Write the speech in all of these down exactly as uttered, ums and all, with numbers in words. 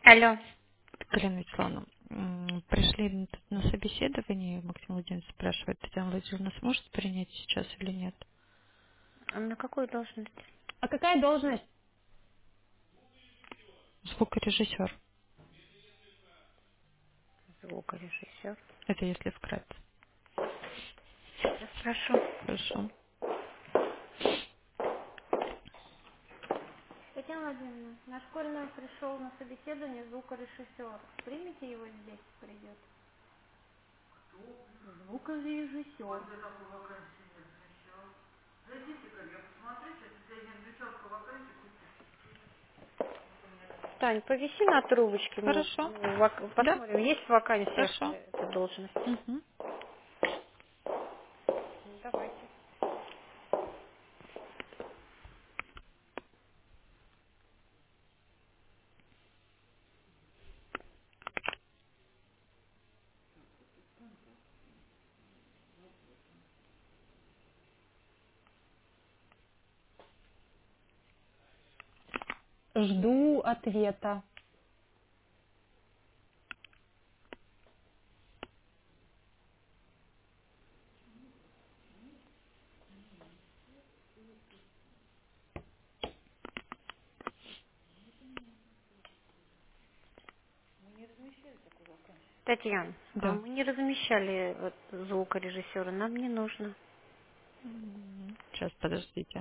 Алло. Галина Вячеславовна, м, пришли на на собеседование, Максим Владимирович спрашивает, Татьяна Владимировна сможет принять сейчас или нет? А на какую должность? А какая должность? Звукорежиссер. Звукорежиссер. Это если вкратце. Сейчас спрошу. Хорошо. Татьяна Владимировна, на школьную пришел на собеседование звукорежиссер. Примите его здесь, придет. Звукорежиссер. Тань, повиси на трубочке, мы Хорошо. ну, вак- Да? посмотрим, есть в вакансиях Хорошо. эта должность. Угу. Ну, давайте. Жду ответа. Татьяна, а Да. мы не размещали вот звукорежиссера, нам не нужно. М, Сейчас, подождите.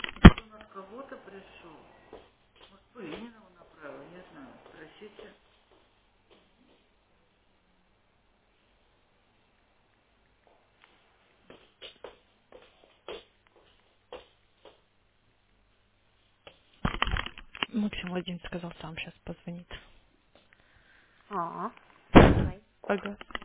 Максим Владимирович сказал, сам сейчас позвонит. А, давай. Ага.